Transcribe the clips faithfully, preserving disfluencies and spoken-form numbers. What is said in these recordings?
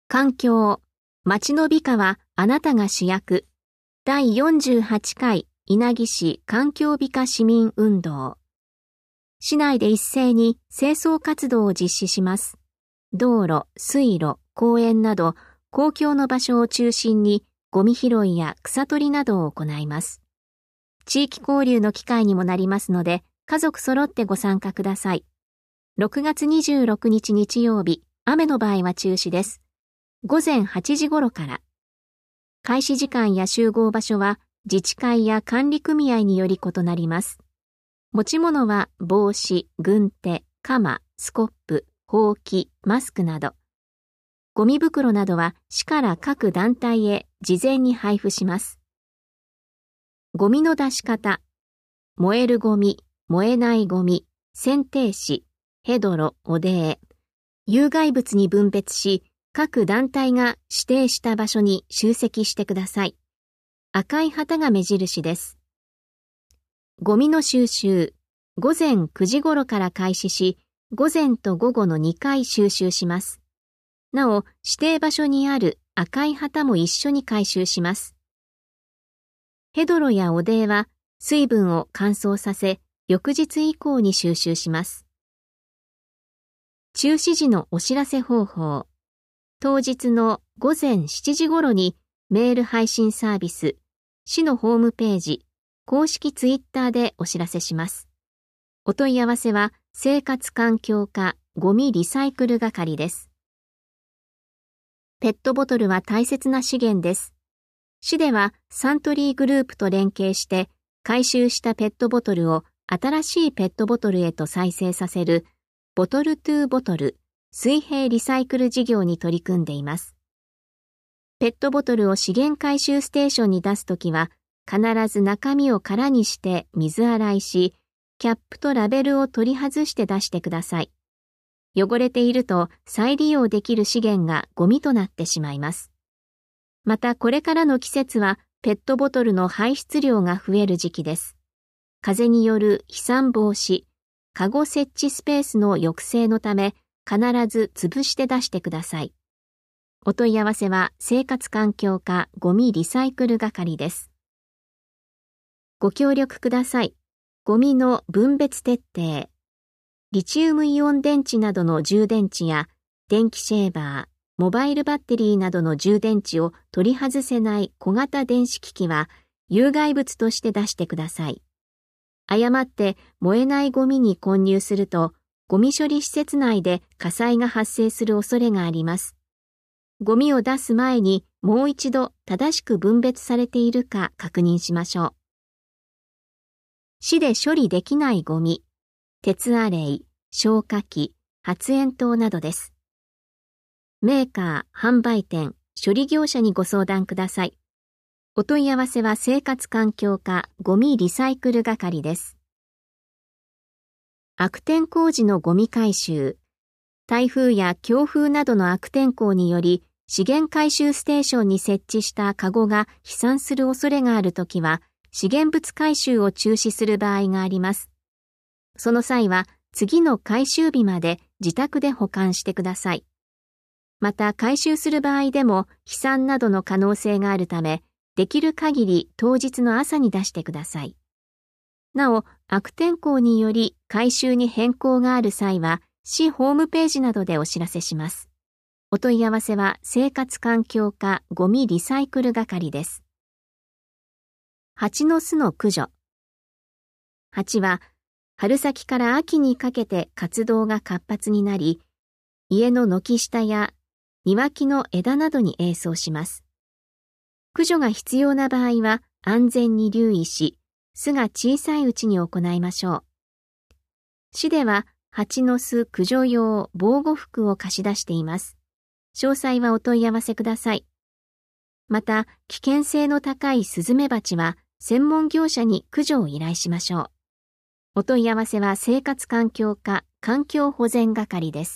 環境、街の美化はあなたが主役。だいよんじゅうはちかい稲城市環境美化市民運動。市内で一斉に清掃活動を実施します。道路、水路、公園など公共の場所を中心にゴミ拾いや草取りなどを行います。地域交流の機会にもなりますので、家族揃ってご参加ください。ろくがつにじゅうろくにち日曜日、雨の場合は中止です。ごぜんはちじ頃から。開始時間や集合場所は自治会や管理組合により異なります。持ち物は帽子、軍手、鎌、スコップ、ほうき、マスクなど。ゴミ袋などは市から各団体へ事前に配布します。ゴミの出し方。燃えるゴミ、燃えないゴミ、選定紙、ヘドロ、汚泥、有害物に分別し、各団体が指定した場所に集積してください。赤い旗が目印です。ゴミの収集、ごぜんくじ頃から開始し、午前と午後のにかい収集します。なお、指定場所にある赤い旗も一緒に回収します。ヘドロや汚泥は水分を乾燥させ、翌日以降に収集します。中止時のお知らせ方法。当日のごぜんしちじ頃にメール配信サービス、市のホームページ、公式ツイッターでお知らせします。お問い合わせは生活環境課ゴミリサイクル係です。ペットボトルは大切な資源です。市ではサントリーグループと連携して回収したペットボトルを新しいペットボトルへと再生させるボトルトゥーボトル水平リサイクル事業に取り組んでいます。ペットボトルを資源回収ステーションに出すときは、必ず中身を空にして水洗いし、キャップとラベルを取り外して出してください。汚れていると再利用できる資源がゴミとなってしまいます。またこれからの季節はペットボトルの排出量が増える時期です。風による飛散防止、カゴ設置スペースの抑制のため、必ず潰して出してください。お問い合わせは生活環境課ゴミリサイクル係です。ご協力ください。ゴミの分別徹底。リチウムイオン電池などの充電池や電気シェーバー、モバイルバッテリーなどの充電池を取り外せない小型電子機器は有害物として出してください。誤って燃えないゴミに混入するとゴミ処理施設内で火災が発生する恐れがあります。ゴミを出す前にもう一度正しく分別されているか確認しましょう。市で処理できないゴミ、鉄アレイ、消火器、発煙筒などです。メーカー、販売店、処理業者にご相談ください。お問い合わせは生活環境課ゴミリサイクル係です。悪天候時のゴミ回収。台風や強風などの悪天候により資源回収ステーションに設置したカゴが飛散する恐れがあるときは資源物回収を中止する場合があります。その際は次の回収日まで自宅で保管してください。また回収する場合でも飛散などの可能性があるため、できる限り当日の朝に出してください。なお、悪天候により回収に変更がある際は、市ホームページなどでお知らせします。お問い合わせは生活環境課ゴミリサイクル係です。蜂の巣の駆除。蜂は春先から秋にかけて活動が活発になり、家の軒下や庭木の枝などに営巣します。駆除が必要な場合は安全に留意し、巣が小さいうちに行いましょう。市では蜂の巣駆除用防護服を貸し出しています。詳細はお問い合わせください。また、危険性の高いスズメバチは専門業者に駆除を依頼しましょう。お問い合わせは生活環境課環境保全係です。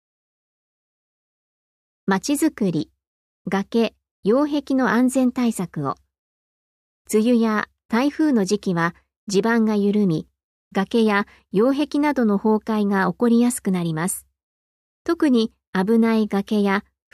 まちづくり、崖、擁壁の安全対策を。梅雨や台風の時期は地盤が緩み、崖や擁壁などの崩壊が起こりやすくなります。特に危ない崖や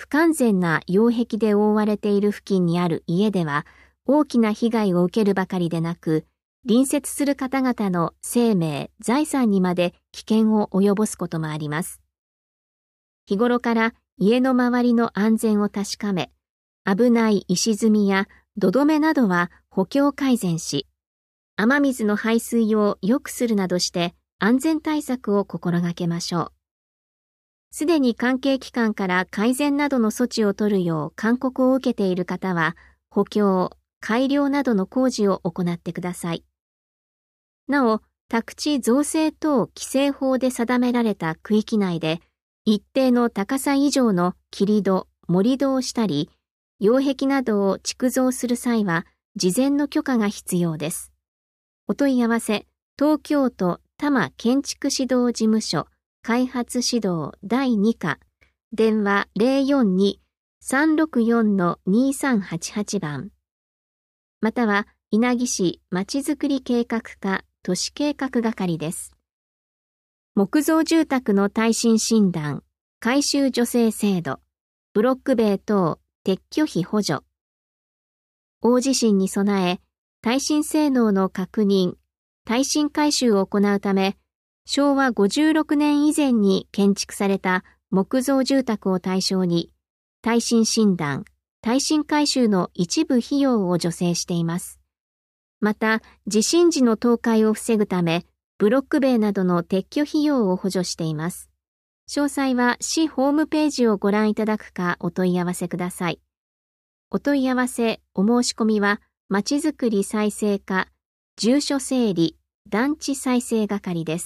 不完全な擁壁で覆われている付近にある家では大きな被害を受けるばかりでなく、隣接する方々の生命、財産にまで危険を及ぼすこともあります。日頃から家の周りの安全を確かめ、危ない石積みや土留めなどは補強改善し、雨水の排水を良くするなどして安全対策を心がけましょう。すでに関係機関から改善などの措置を取るよう勧告を受けている方は、補強、改良などの工事を行ってください。なお、宅地造成等規制法で定められた区域内で、一定の高さ以上の切り土、盛り土をしたり、擁壁などを築造する際は、事前の許可が必要です。お問い合わせ、東京都多摩建築指導事務所、開発指導だいに課、電話 ゼロよんに さんろくよん にさんはちはち 番。または、稲城市まちづくり計画課都市計画係です。木造住宅の耐震診断、改修助成制度、ブロック塀等撤去費補助。大地震に備え、耐震性能の確認、耐震改修を行うため、しょうわごじゅうろくねん以前に建築された木造住宅を対象に、耐震診断、耐震改修の一部費用を助成しています。また、地震時の倒壊を防ぐため、ブロック塀などの撤去費用を補助しています。詳細は市ホームページをご覧いただくかお問い合わせください。お問い合わせ、お申し込みは、まちづくり再生課、住所整理、団地再生係です。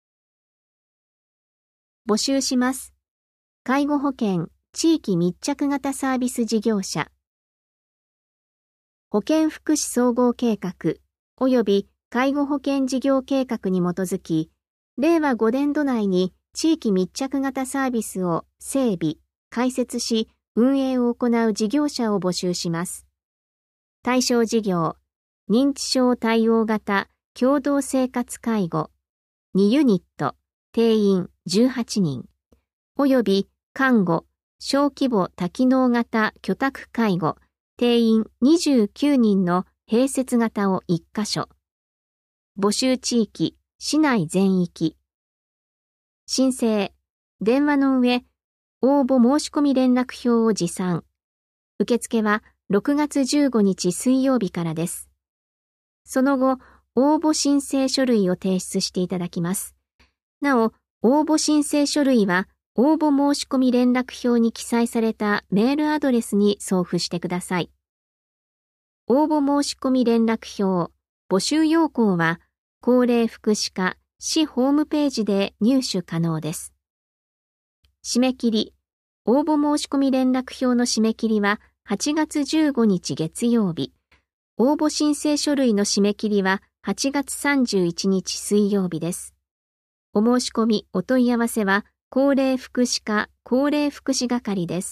募集します。介護保険、地域密着型サービス事業者。保健福祉総合計画及び介護保険事業計画に基づき、れいわごねんど内に地域密着型サービスを整備、開設し、運営を行う事業者を募集します。対象事業、認知症対応型共同生活介護、にユニット、定員じゅうはちにん、及び看護、小規模多機能型居宅介護、定員にじゅうきゅうにんの併設型をいっかしょ。募集地域、市内全域。申請、電話の上、応募申込連絡票を持参。受付はろくがつじゅうごにち水曜日からです。その後、応募申請書類を提出していただきます。なお、応募申請書類は、応募申込連絡票に記載されたメールアドレスに送付してください。応募申込連絡票、募集要項は、高齢福祉課市ホームページで入手可能です。締め切り、応募申込連絡票の締め切りははちがつじゅうごにち月曜日、応募申請書類の締め切りははちがつさんじゅういちにち水曜日です。お申し込み、お問い合わせは、高齢福祉課高齢福祉係です。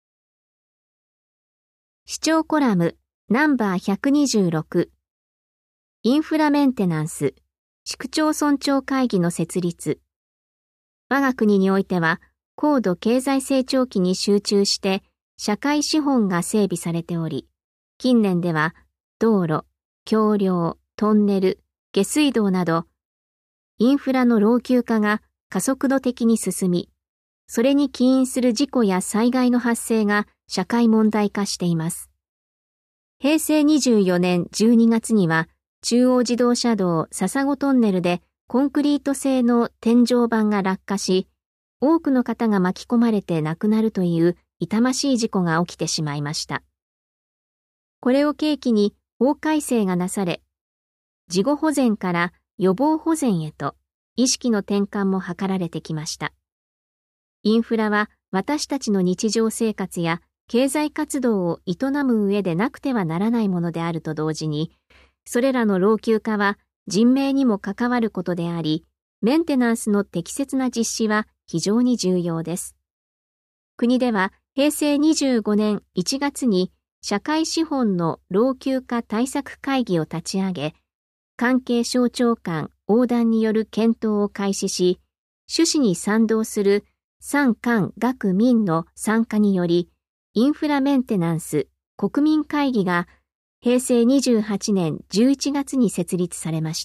市長コラムナンバーひゃくにじゅうろく、インフラメンテナンス、市区町村長会議の設立。我が国においては、高度経済成長期に集中して社会資本が整備されており、近年では道路、橋梁、トンネル、下水道など、インフラの老朽化が加速度的に進み、それに起因する事故や災害の発生が社会問題化しています。へいせいにじゅうよねんじゅうにがつには、中央自動車道笹子トンネルでコンクリート製の天井板が落下し、多くの方が巻き込まれて亡くなるという痛ましい事故が起きてしまいました。これを契機に法改正がなされ、事後保全から予防保全へと意識の転換も図られてきました。インフラは私たちの日常生活や経済活動を営む上でなくてはならないものであると同時に、それらの老朽化は人命にも関わることであり、メンテナンスの適切な実施は非常に重要です。国ではへいせいにじゅうごねんいちがつに社会資本の老朽化対策会議を立ち上げ、関係省庁間横断による検討を開始し、趣旨に賛同する産官学民の参加により、インフラメンテナンス国民会議がへいせいにじゅうはちねんじゅういちがつに設立されました。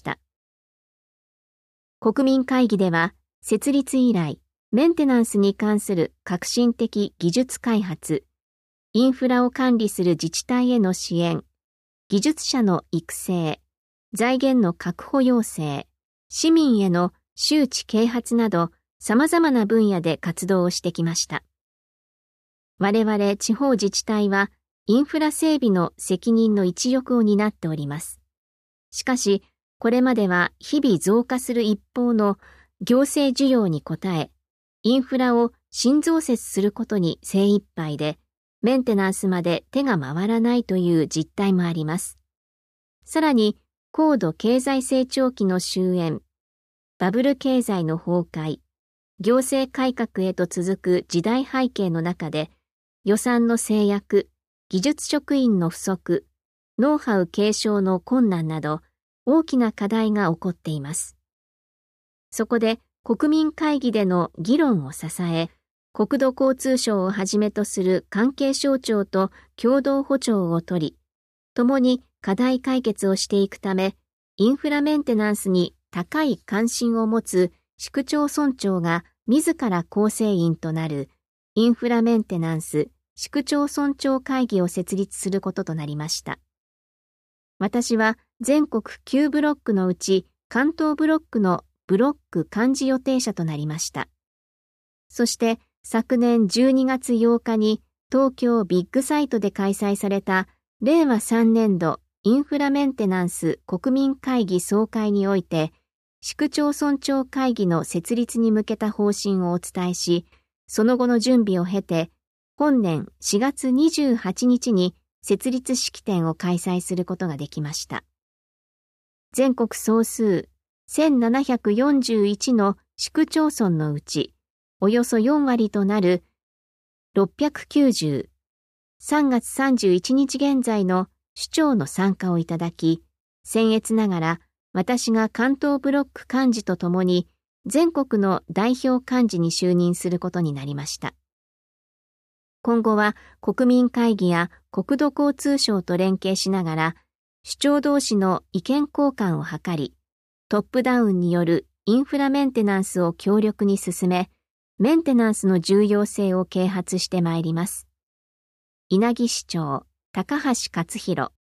国民会議では、設立以来、メンテナンスに関する革新的技術開発、インフラを管理する自治体への支援、技術者の育成、財源の確保要請、市民への周知啓発など様々な分野で活動をしてきました。我々地方自治体はインフラ整備の責任の一翼を担っております。しかし、これまでは日々増加する一方の行政需要に応え、インフラを新増設することに精一杯で、メンテナンスまで手が回らないという実態もあります。さらに、高度経済成長期の終焉、バブル経済の崩壊、行政改革へと続く時代背景の中で、予算の制約、技術職員の不足、ノウハウ継承の困難など、大きな課題が起こっています。そこで国民会議での議論を支え、国土交通省をはじめとする関係省庁と共同歩調をとり、共に課題解決をしていくため、インフラメンテナンスに高い関心を持つ市区町村長が自ら構成員となるインフラメンテナンス市区町村長会議を設立することとなりました。私は全国きゅうブロックのうち関東ブロックのブロック幹事予定者となりました。そして昨年じゅうにがつようかに東京ビッグサイトで開催されたれいわさんねんどインフラメンテナンス国民会議総会において市区町村長会議の設立に向けた方針をお伝えし、その後の準備を経て本年しがつにじゅうはちにちに設立式典を開催することができました。全国総数せんななひゃくよんじゅういちの市区町村のうち、およそよんわりとなるろっぴゃくきゅうじゅう、さんがつさんじゅういちにち現在の首長の参加をいただき、僭越ながら私が関東ブロック幹事とともに全国の代表幹事に就任することになりました。今後は国民会議や国土交通省と連携しながら、首長同士の意見交換を図り、トップダウンによるインフラメンテナンスを強力に進め、メンテナンスの重要性を啓発してまいります。稲城市長、高橋克弘